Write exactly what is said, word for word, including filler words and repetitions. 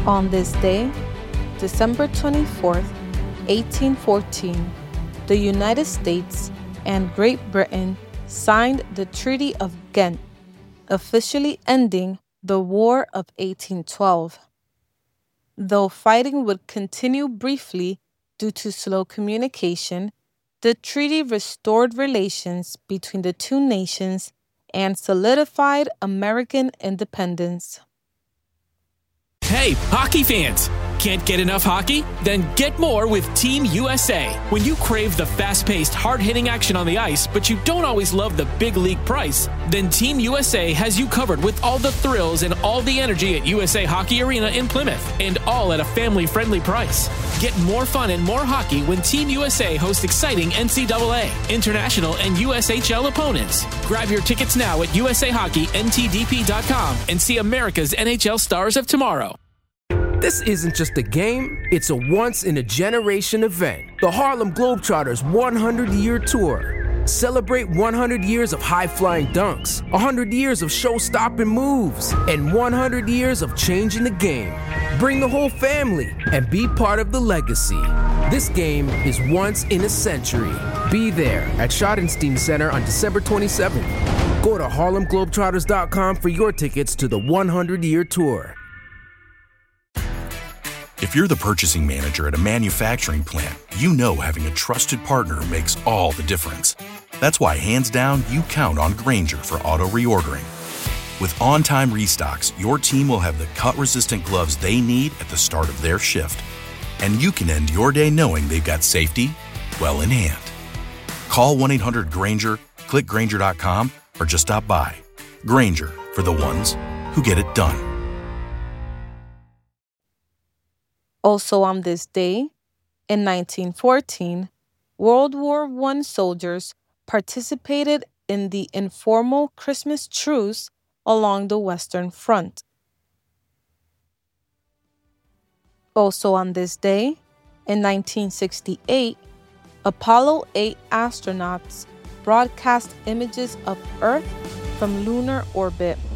On this day, December twenty-fourth, eighteen fourteen, the United States and Great Britain signed the Treaty of Ghent, officially ending the War of eighteen twelve. Though fighting would continue briefly due to slow communication, the treaty restored relations between the two nations and solidified American independence. Hey, hockey fans! Can't get enough hockey? Then get more with Team U S A. When you crave the fast-paced, hard-hitting action on the ice, but you don't always love the big league price, then Team U S A has you covered with all the thrills and all the energy at U S A Hockey Arena in Plymouth, and all at a family-friendly price. Get more fun and more hockey when Team U S A hosts exciting N C double A, international, and U S H L opponents. Grab your tickets now at U S A Hockey N T D P dot com and see America's N H L stars of tomorrow. This isn't just a game, it's a once-in-a-generation event. The Harlem Globetrotters one hundred year Tour. Celebrate one hundred years of high-flying dunks, one hundred years of show-stopping moves, and one hundred years of changing the game. Bring the whole family and be part of the legacy. This game is once in a century. Be there at Schottenstein Center on December twenty-seventh. Go to Harlem Globetrotters dot com for your tickets to the one hundred year Tour. If you're the purchasing manager at a manufacturing plant, you know having a trusted partner makes all the difference. That's why, hands down, you count on Grainger for auto reordering. With on-time restocks, your team will have the cut-resistant gloves they need at the start of their shift. And you can end your day knowing they've got safety well in hand. Call one eight hundred Grainger, click Grainger dot com, or just stop by. Grainger, for the ones who get it done. Also on this day, in nineteen fourteen, World War One soldiers participated in the informal Christmas truce along the Western Front. Also on this day, in nineteen sixty-eight, Apollo eight astronauts broadcast images of Earth from lunar orbit.